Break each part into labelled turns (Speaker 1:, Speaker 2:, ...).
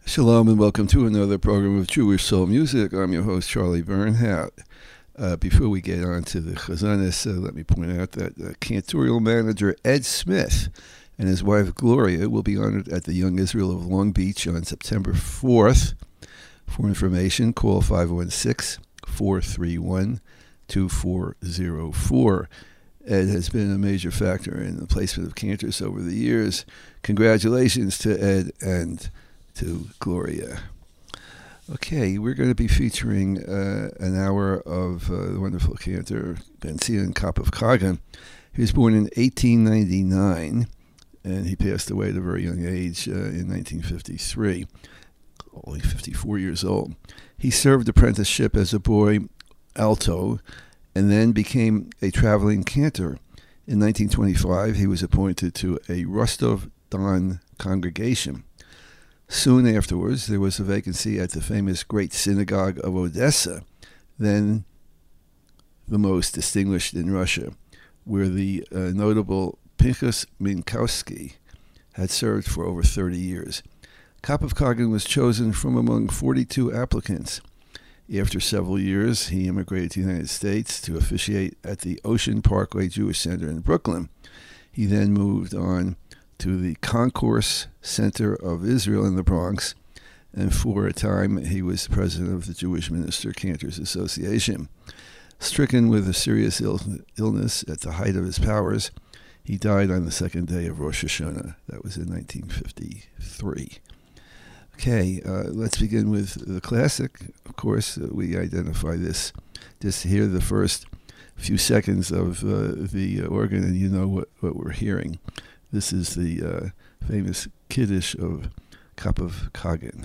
Speaker 1: Shalom and welcome to another program of Jewish Soul Music. I'm your host, Charlie Bernhardt. Before we get on to the Chazanis, let me point out that cantorial manager Ed Smith and his wife Gloria will be honored at the Young Israel of Long Beach on September 4th. For information, call 516-431-2404. Ed has been a major factor in the placement of cantors over the years. Congratulations to Ed and to Gloria. Okay, we're going to be featuring an hour of the wonderful cantor Ben-Zion Kopf Kagan. He was born in 1899, and he passed away at a very young age in 1953, only 54 years old. He served apprenticeship as a boy alto and then became a traveling cantor. In 1925, he was appointed to a Rostov Don congregation. Soon afterwards, there was a vacancy at the famous Great Synagogue of Odessa, then the most distinguished in Russia, where the notable Pinchas Minkowski had served for over 30 years. Kopf Kagan was chosen from among 42 applicants. After several years, he immigrated to the United States to officiate at the Ocean Parkway Jewish Center in Brooklyn. He then moved on to the Concourse Center of Israel in the Bronx, and for a time he was president of the Jewish Minister Cantors Association. Stricken with a serious illness at the height of his powers, he died on the second day of Rosh Hashanah. That was in 1953. Okay, let's begin with the classic. Of course, we identify this. Just hear the first few seconds of the organ, and you know what we're hearing. This is the famous Kiddush of Kopf Kagan.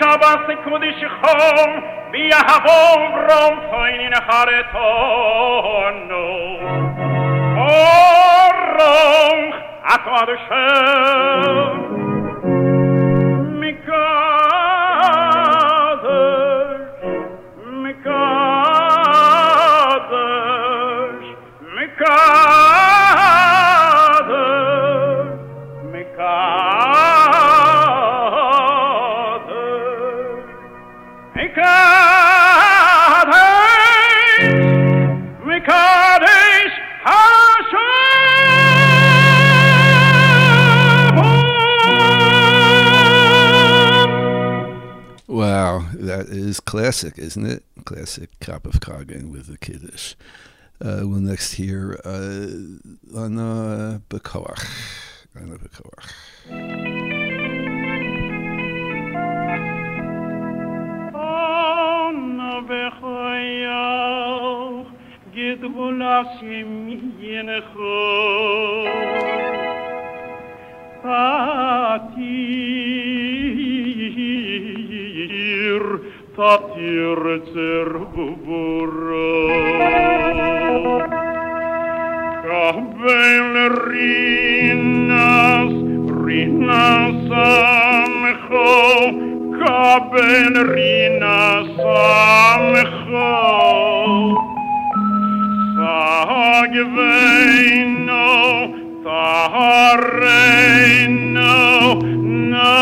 Speaker 2: Shabbos Kodesh Chom Biyahavon Rom Toinin Charetono Oronch HaKodeshem Mikadosh Mikadosh Hashem.
Speaker 1: Wow, that is classic, isn't it? Classic Cup of Kagan with the Kiddush. We'll next hear Ana Bekoach. Ana Bekoach.
Speaker 2: Ana Bekoach Gidvul Hashem Yenecho Tatir Zerbubura Kabel Rinas Amcho Kabel Rinas Amcho Sagveino Tahareino No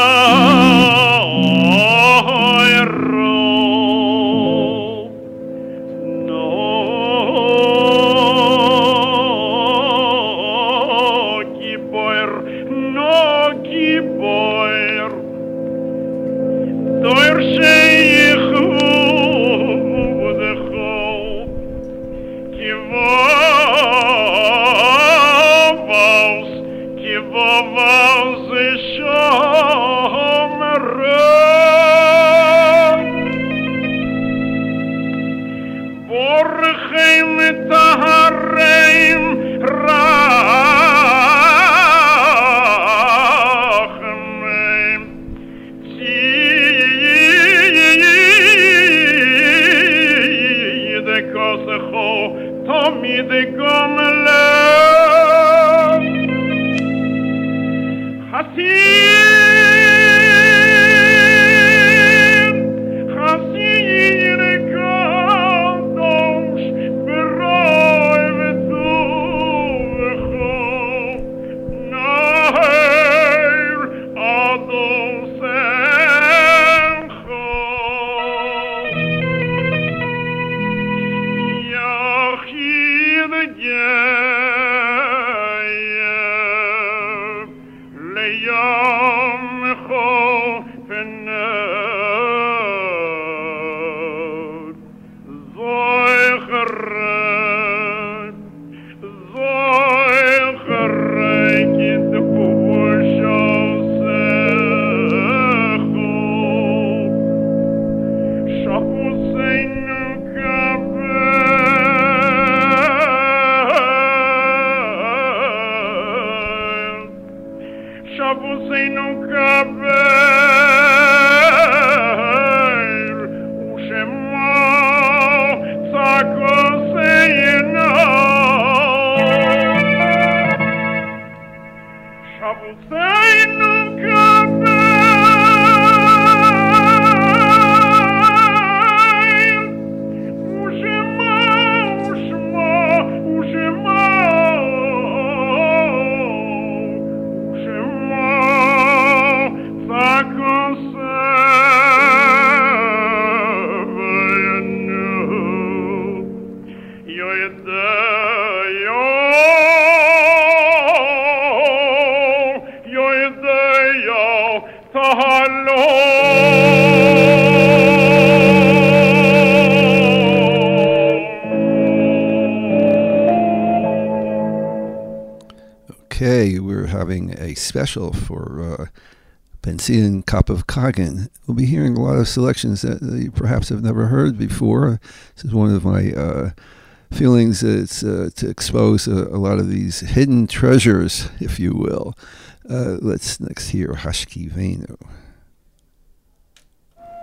Speaker 1: Okay, we're having a special for Pensian Cup of Kagan. We'll be hearing a lot of selections that you perhaps have never heard before. This is one of my feelings. It's to expose a lot of these hidden treasures, if you will. Let's next hear Hashki Venu.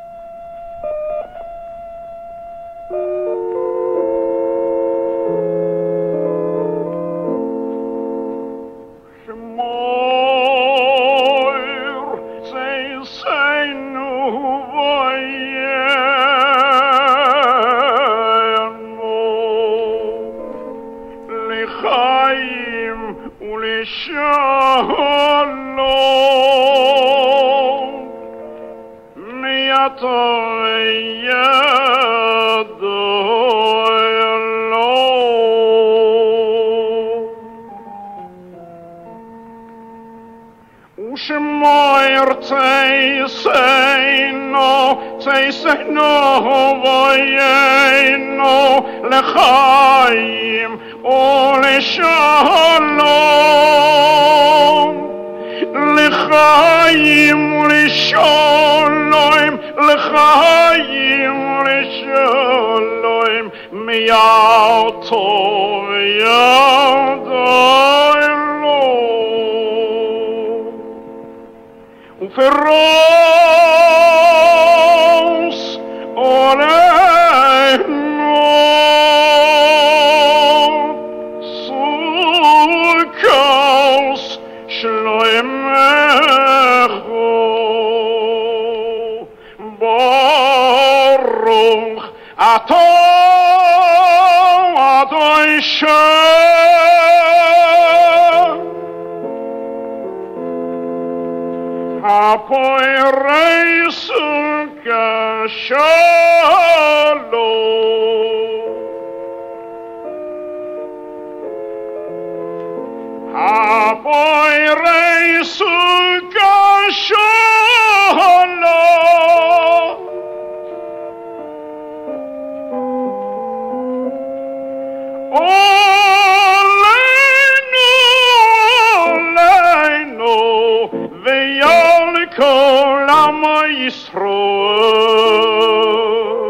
Speaker 2: Shmoyer teiseino vayeno lechaim uleshalom lechaim uleshalom lechaim uleshalom miyato yadaylo Uferos oreno sukos shloimecho baruch ato Adonai Apoireisuka shalom Apoireisuka shalom Oleinu V'yal kol am Yisroel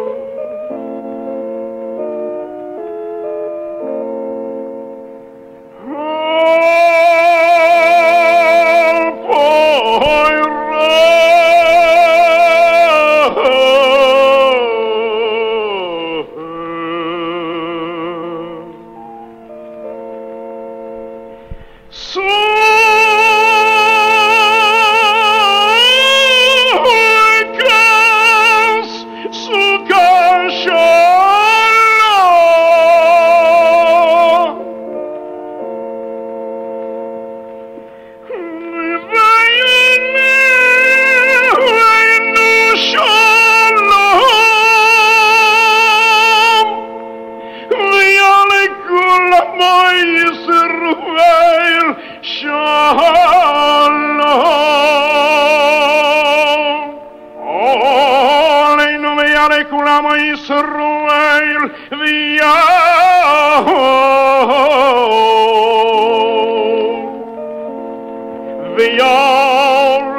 Speaker 2: V'yal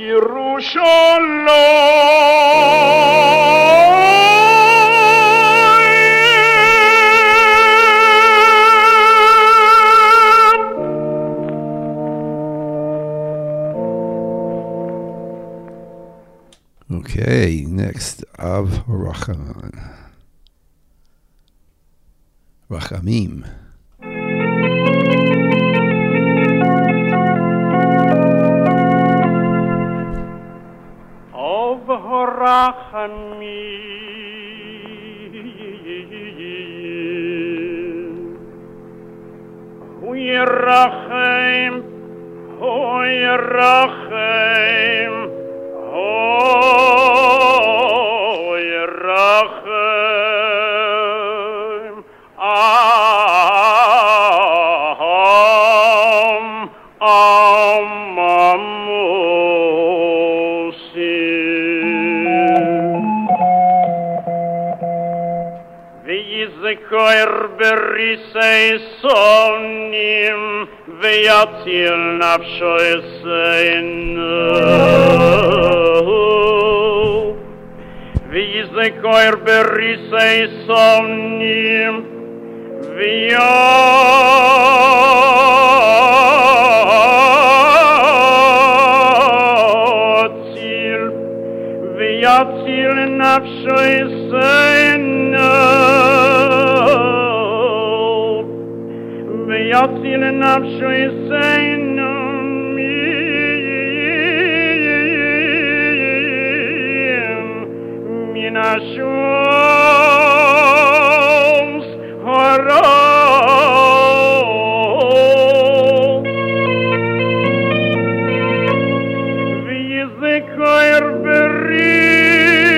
Speaker 2: Yerushalayim.
Speaker 1: Okay, next Av Rachamim. Rachamim.
Speaker 2: Av Rachamim. Hu Yerachem, Hu Yerachem, Hu Yerachem. V'yizkoir berisei sonim v'yatil nafsho eseinu V'yizkoir berisei sonim v'yatil nafsho eseinu V'yatil nafsho eseinu min hashos hara v'yizkoir beri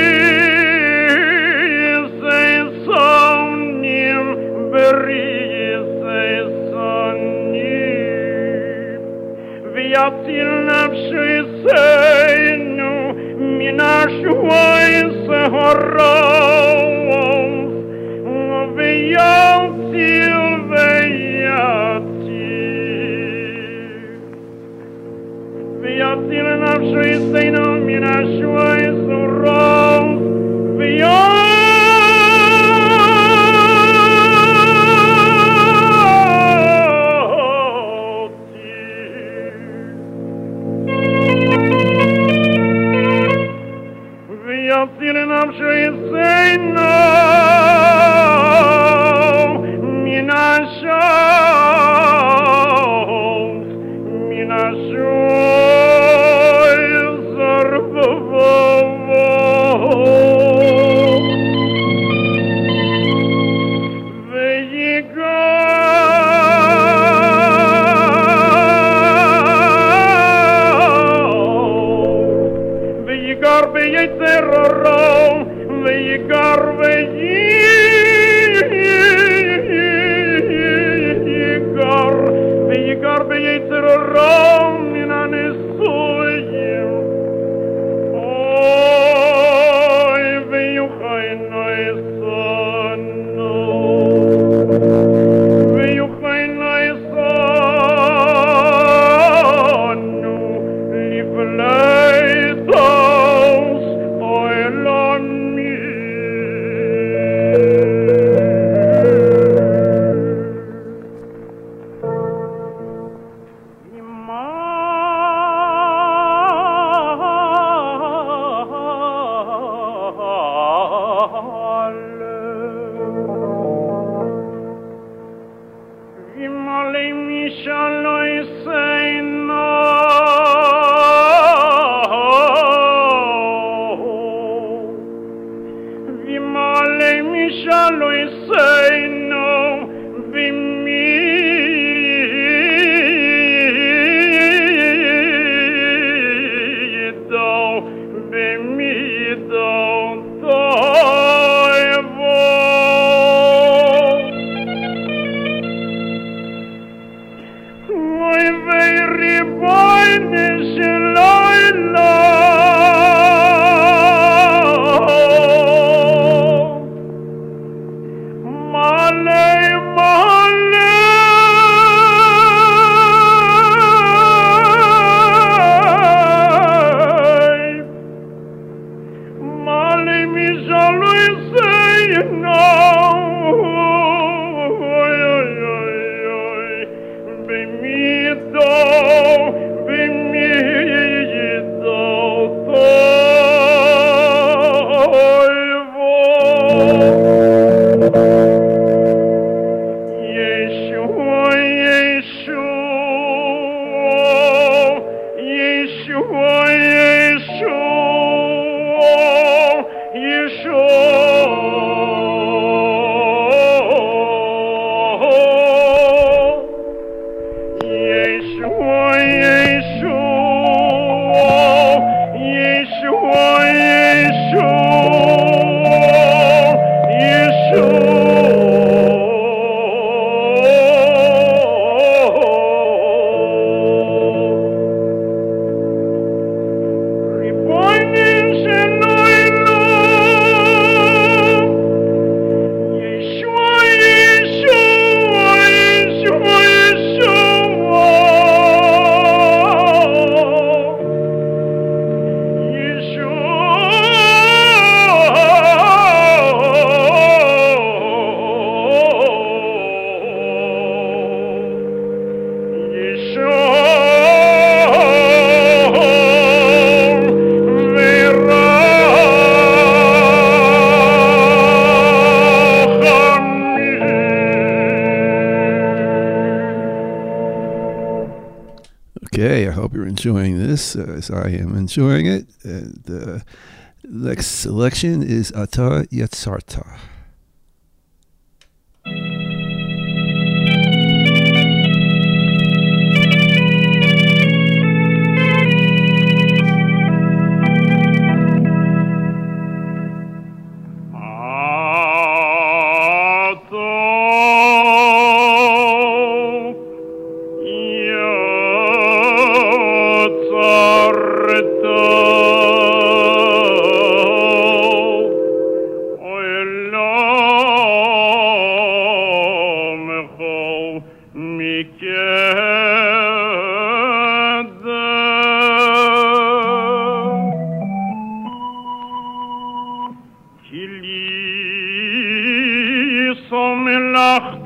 Speaker 1: Okay, I hope you're enjoying this as I am enjoying it. And the next selection is Ata Yatsarta.
Speaker 2: Yatsarta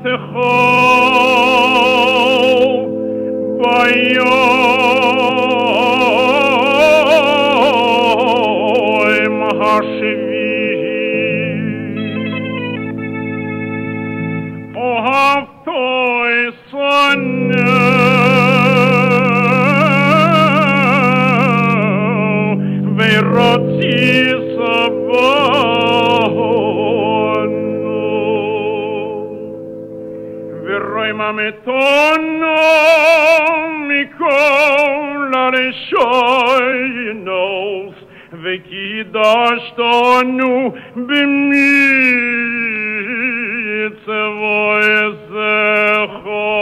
Speaker 2: ביום השביעי אהבתו שנא ורוצי סבונו ורואי ממתונו מכל הרשוינוס וקידשתנו במצוותיך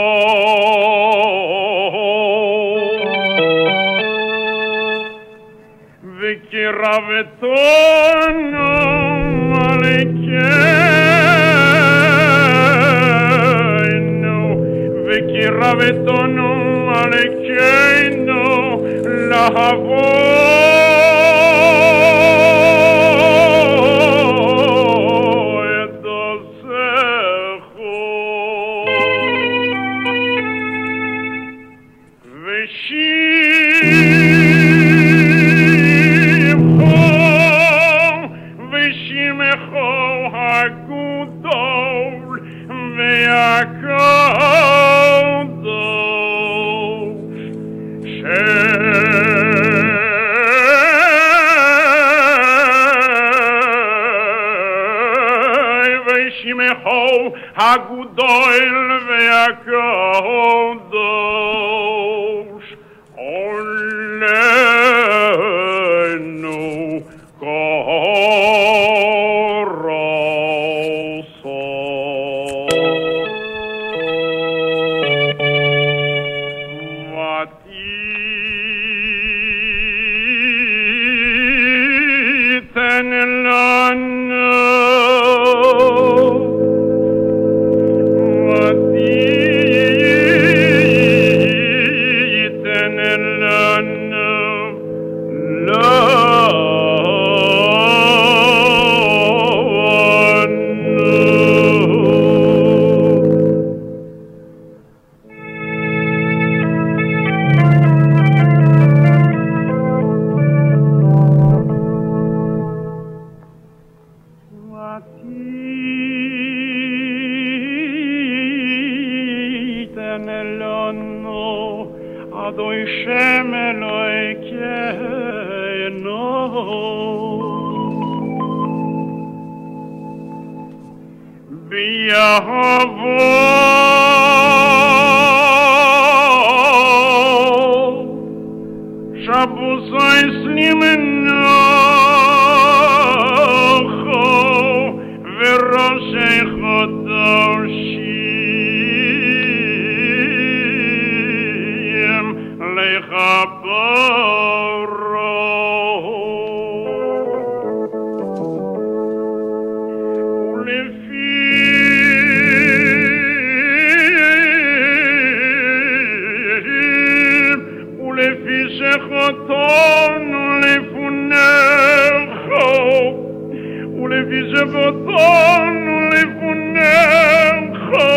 Speaker 2: וקירבתנו עלינו וקירבתנו עלינו לבוא את עושךו ושמחו הגדול והקדוש ושמחו הגדול והקדוש עולנו קורסו ותיתן לנו Adoi Shem Eloheinu B'Yahavo Shabbos Limenocho V'Roshei Chodoshim Lechaboro ולפי שחוטנו לפניך ולפי שחוטנו לפניך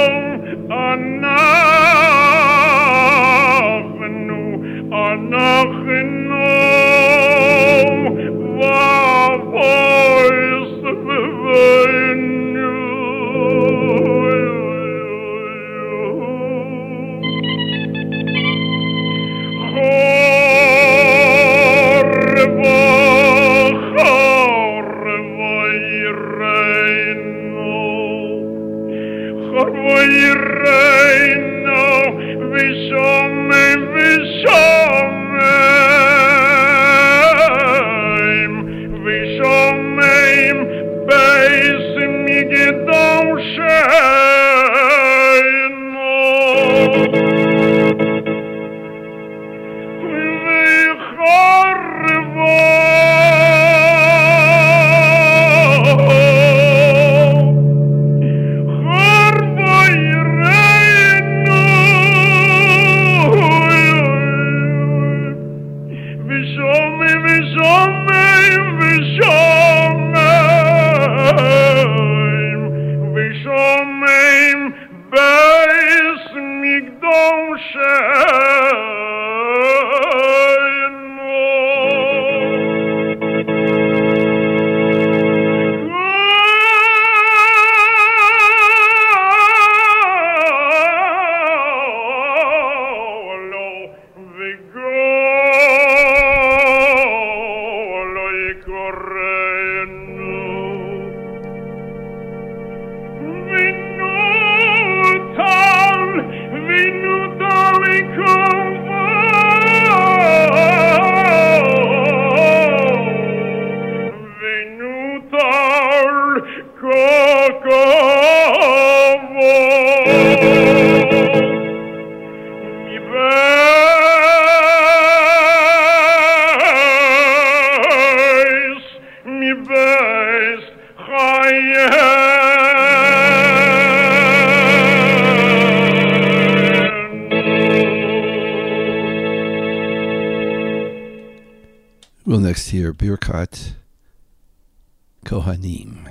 Speaker 1: We'll next hear Birkat Kohanim.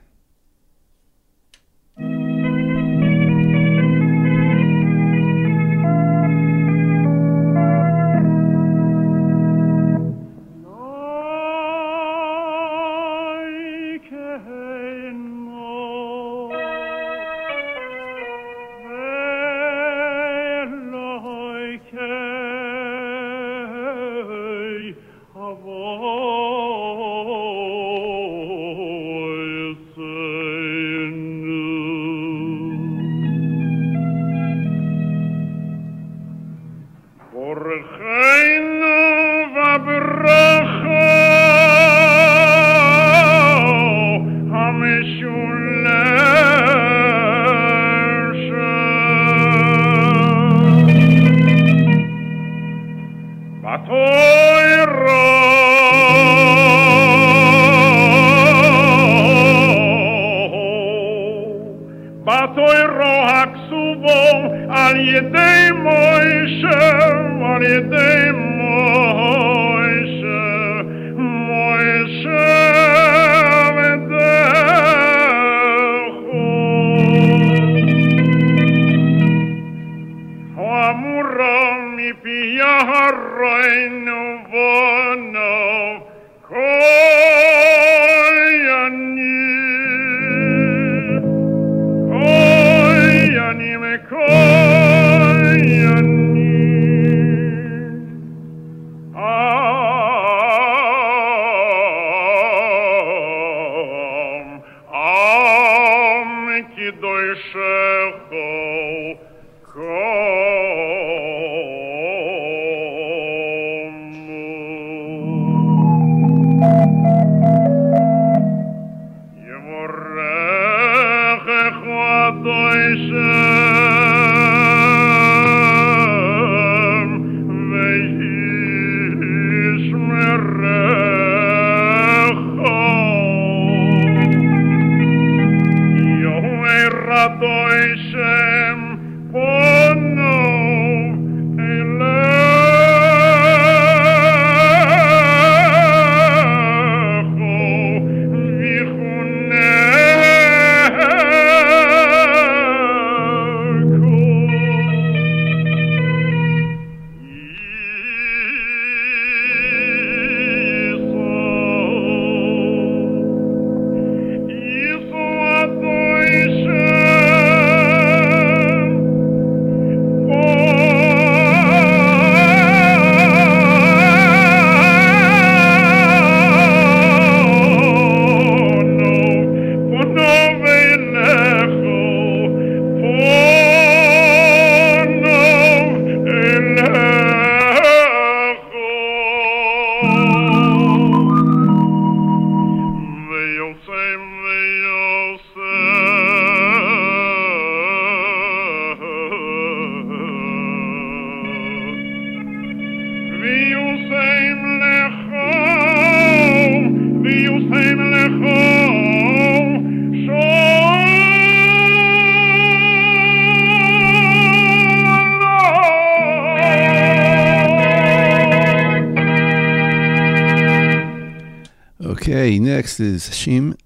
Speaker 1: Okay, next is Shim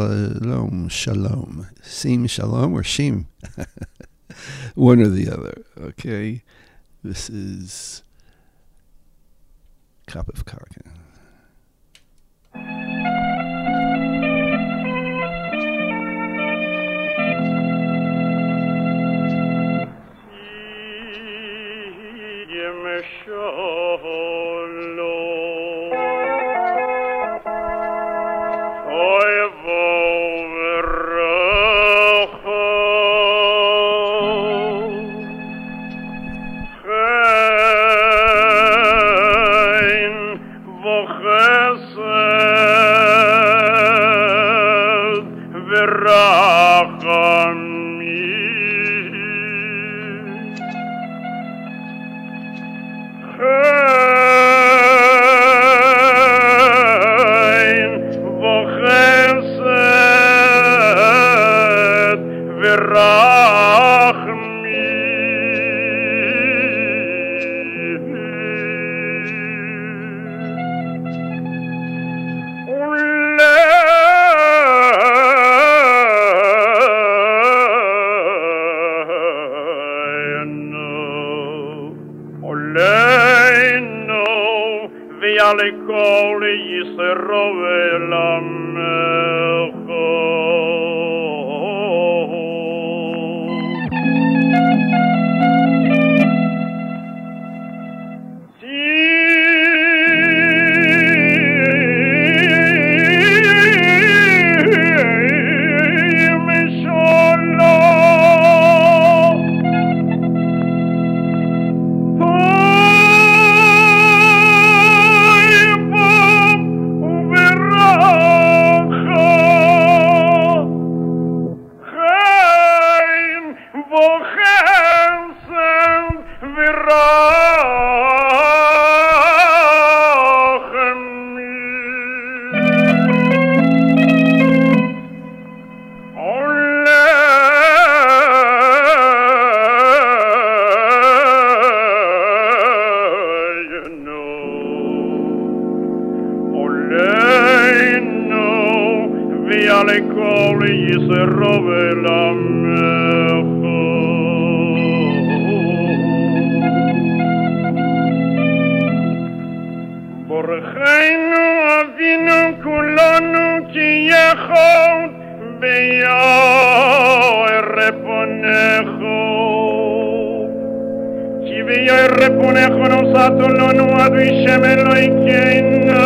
Speaker 1: Shalom Shalom. Sim Shalom or Shim? One or the other. Okay, this is Cup of Karkan.
Speaker 2: לכל ישרו ולמך לכל ישרו ולמך ברכנו אבינו כולנו כי יכול ביער פונךו כי ביער פונךו נוסעתו לנו אדוי שם אלוהינו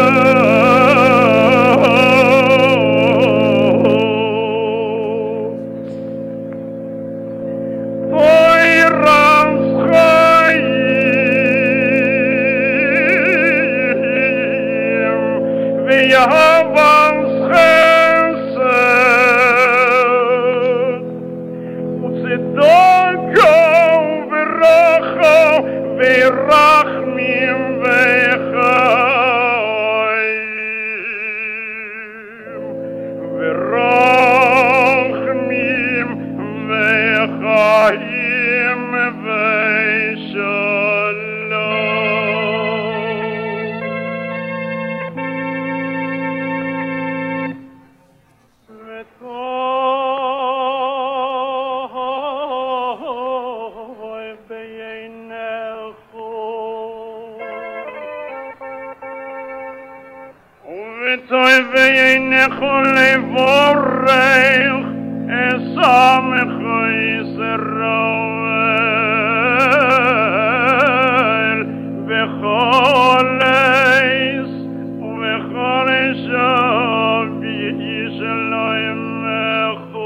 Speaker 2: Jehovah's chesed utzedoko v'rocho v'rachmim v'chayim v'rachmim v'chayim v'shalom V'toy v'yinecho levorech esamecho Yisrael v'chol eis v'chol eshav b'yishalaymecho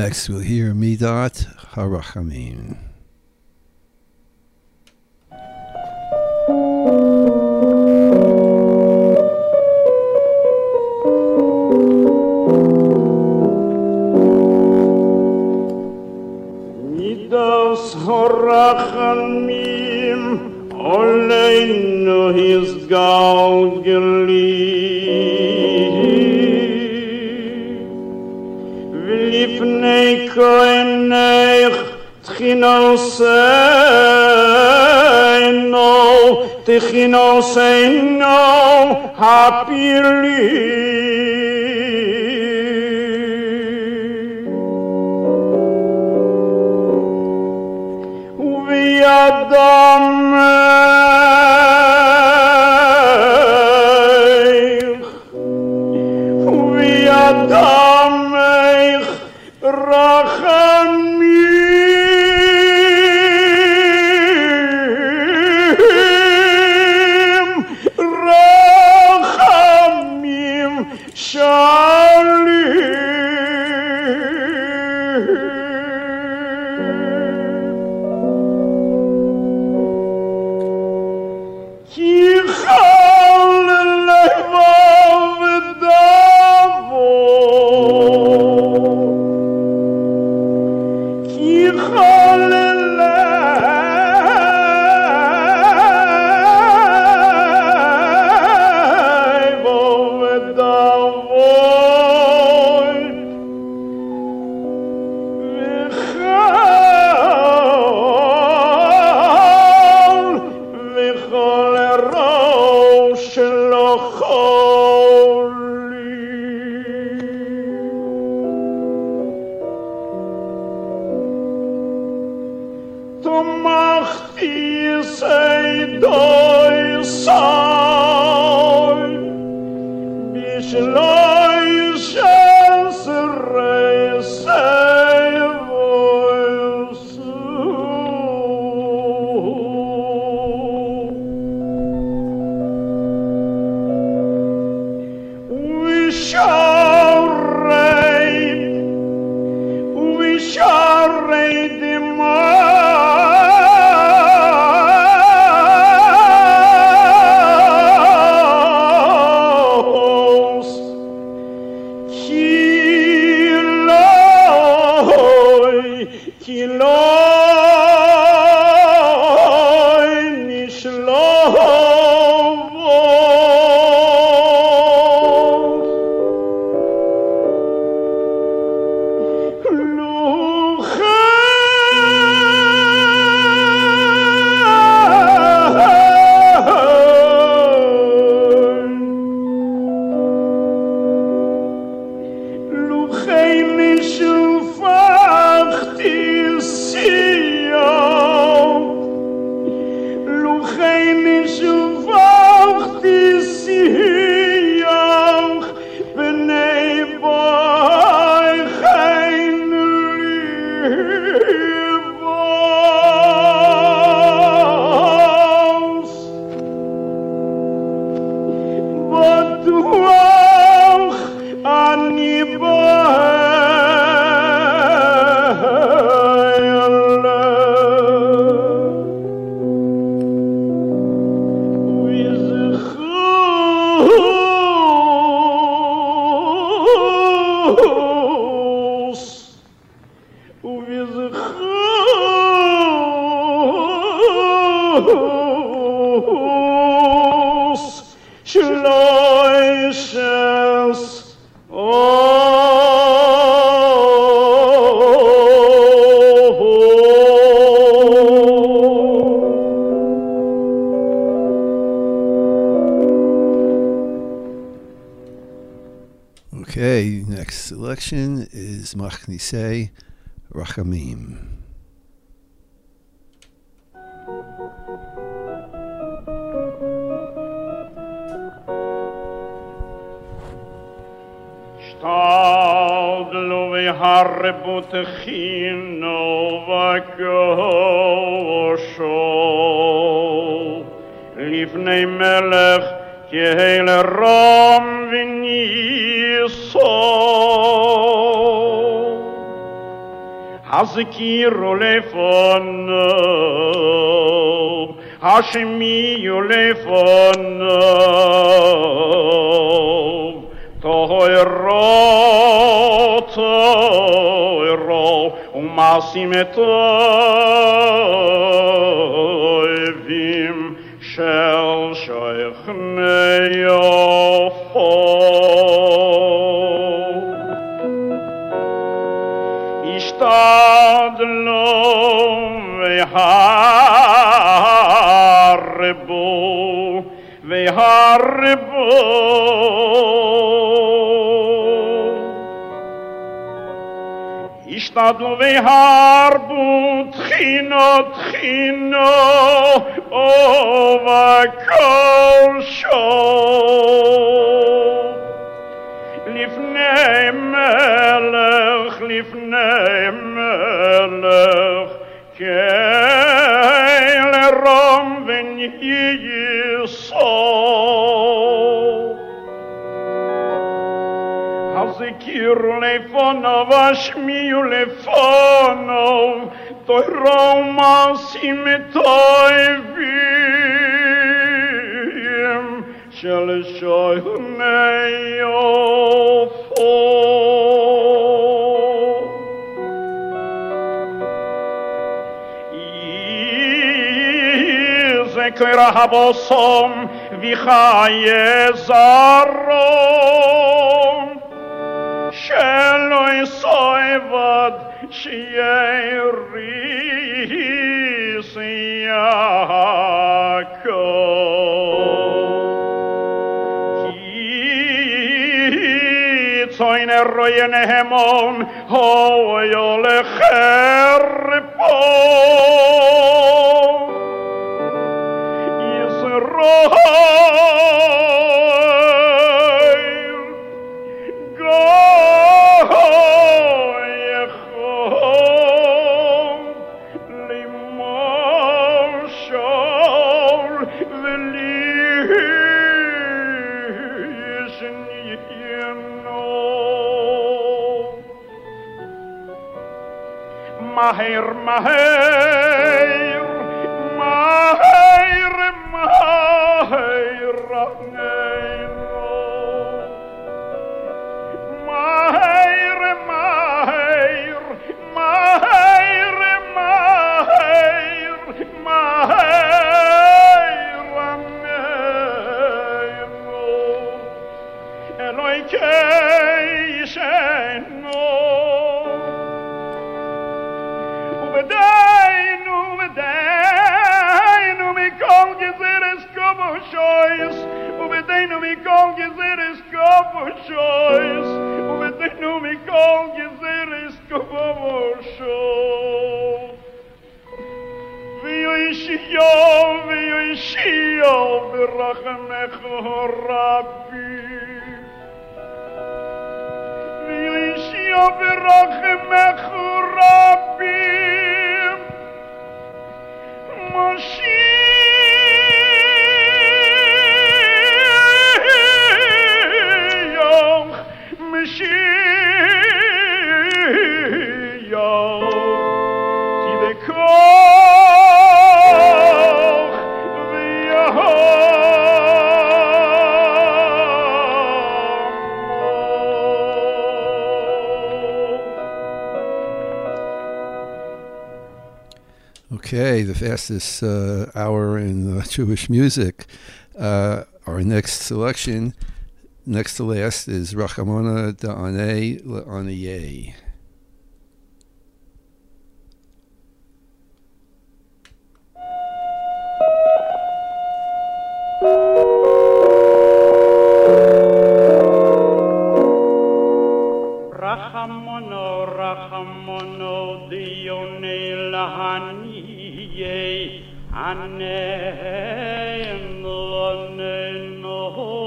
Speaker 1: Next, we'll hear Midat HaRachamim.
Speaker 2: Midas HaRachamim Oleinu Hisgalgeli V'lifnei koenech Tchinoseinu Tchinoseinu Hapili וידמך רחמים שלי
Speaker 1: Okay, next selection is Machnisei Rachamim.
Speaker 2: Shtadlu v'harbu techinu v'kosho Lifnei melech kehel ram v'niso הזכירו לפניו, השמיעו לפניו, תוירו, תוירו, ומעשים טובים של שכני יפו. השתדלו והרבו והרבו, השתדלו והרבו, תחינו תחינו ובכל שוב, לפני מלך, לפני מלך, כאל רום ונייסו. הזכירו לפניו, השמיעו לפניו, תוירו מעשים טובים של שכני יפו. יזכר הבוסם וחיי זרעו, שלא יסובד שיריס יעקב. Zoin royen hemon hoyo le kherpo Yisroel goyechom limoshol Maher, maher, maher, maher, Rachneinu. Maher, maher, maher, maher, maher, Rachneinu. Eloi keishenu. Ubedaynu mikol gezeres koboshois, ubedaynu mikol gezeres koboshois, ubedaynu mikol gezeres koboshois. V'yoishio b'rachamecho Rabbi, v'yoishio b'rachamecho Rabbi.
Speaker 1: Okay, the fastest hour in Jewish music. Our next selection, next to last, is Rachamona Da'aneh Le'aniyeh.
Speaker 2: Rachamona Dionei Le'aniyeh, Anem Loneno.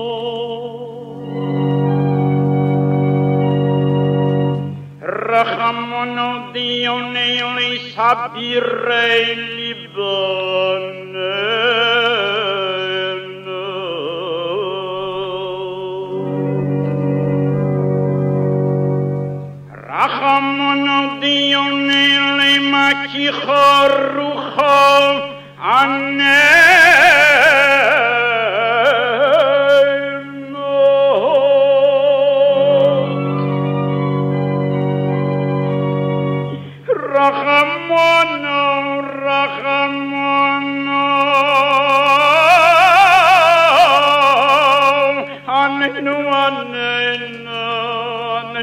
Speaker 2: Rachamona Dionei Le'sabirei Liboneno. Rachamona Dionei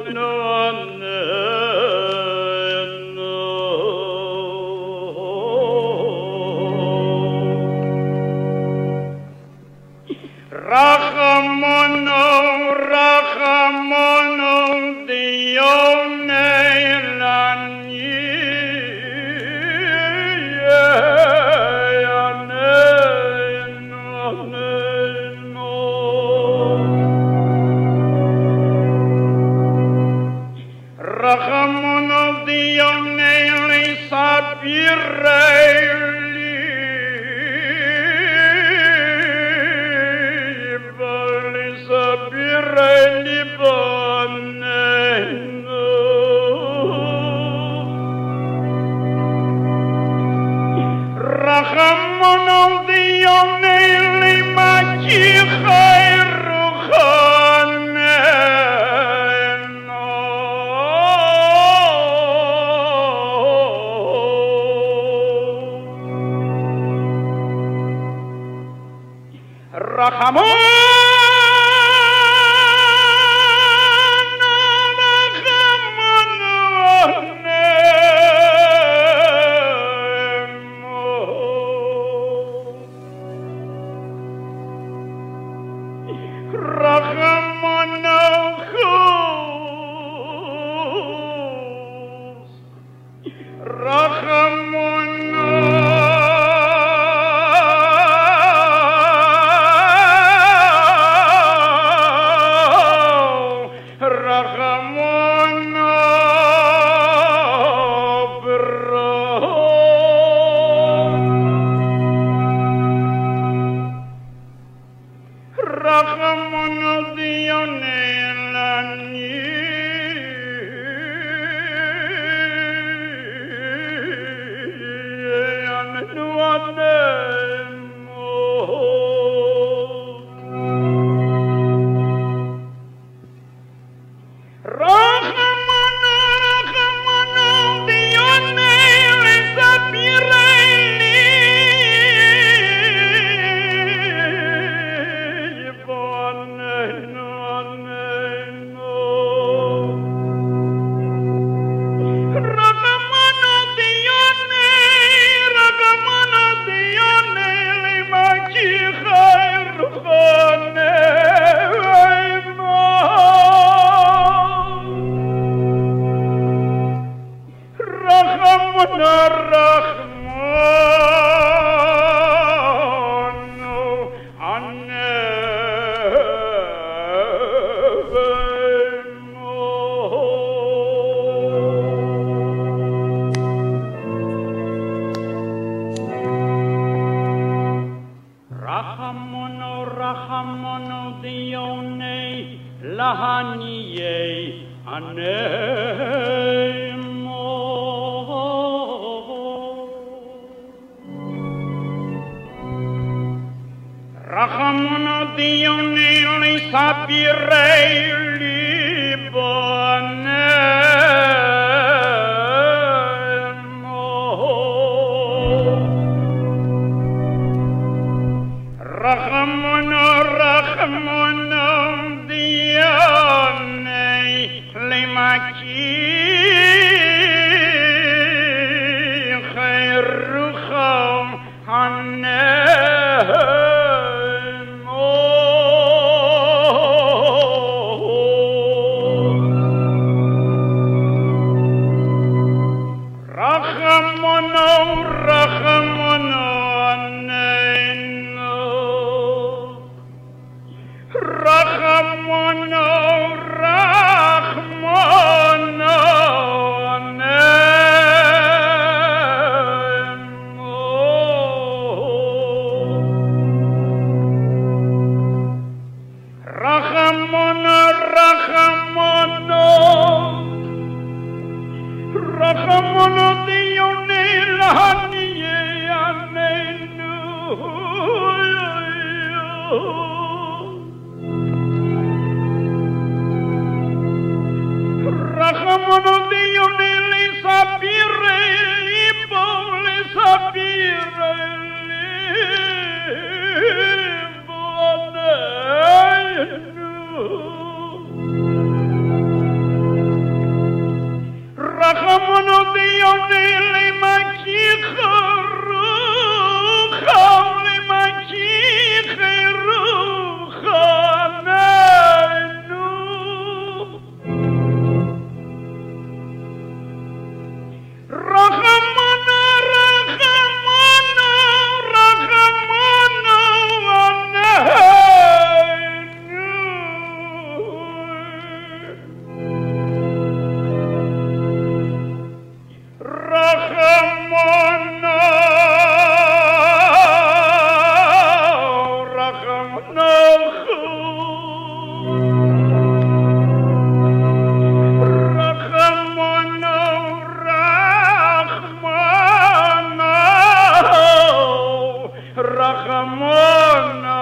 Speaker 2: Rachmano, Rachmano.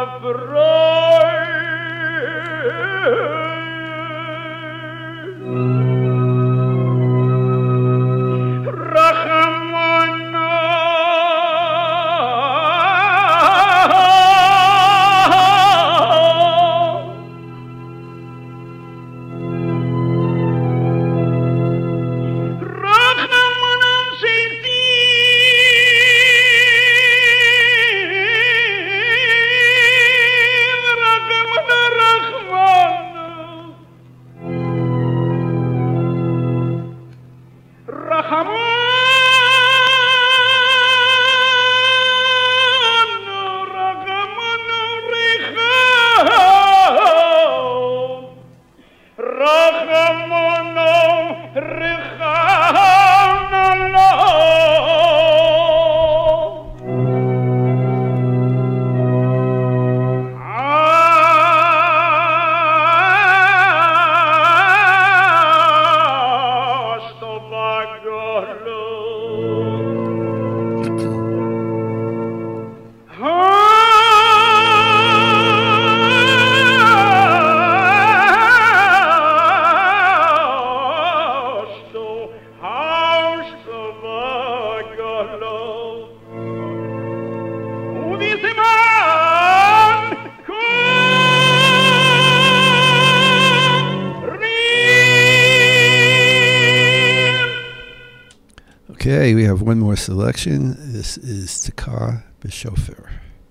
Speaker 1: Okay, we have one more selection. This is Takar Bishofer.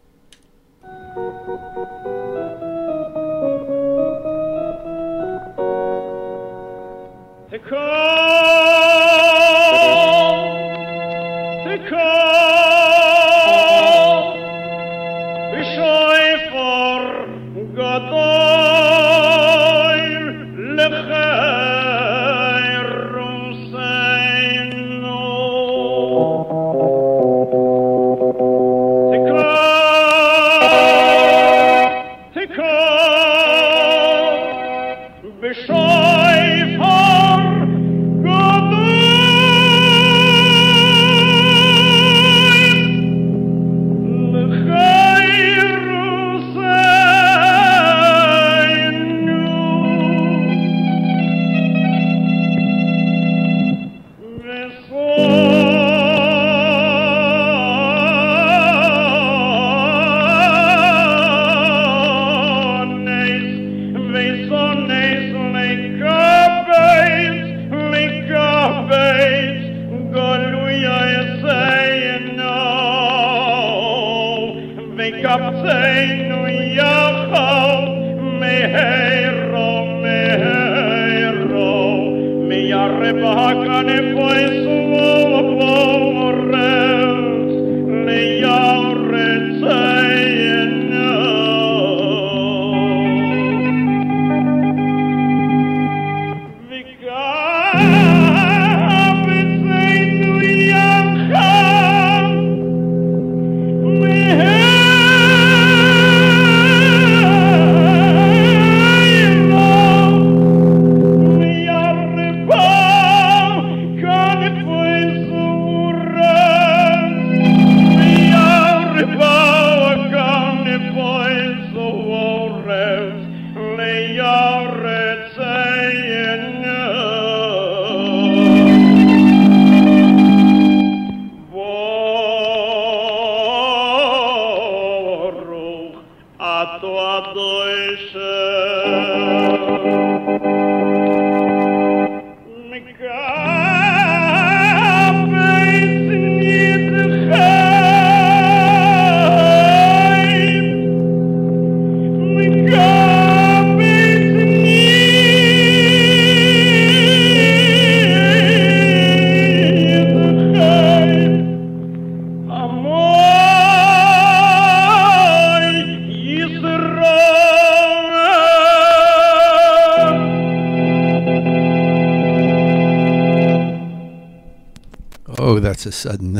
Speaker 1: Oh, that's a sudden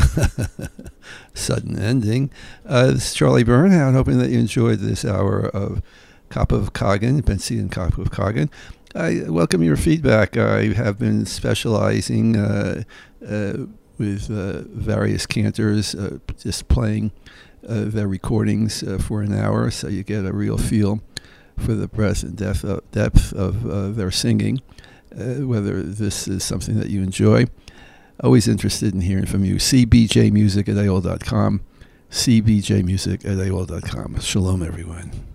Speaker 1: ending. This is Charlie Bernhout, hoping that you enjoyed this hour of Kop of Kagan, Bentzi and Kop of Kagan. I welcome your feedback. I have been specializing with various cantors just playing their recordings for an hour, so you get a real feel for the breadth and depth of their singing, whether this is something that you enjoy. Always interested in hearing from you. cbjmusic@aol.com, cbjmusic@aol.com. Shalom, everyone.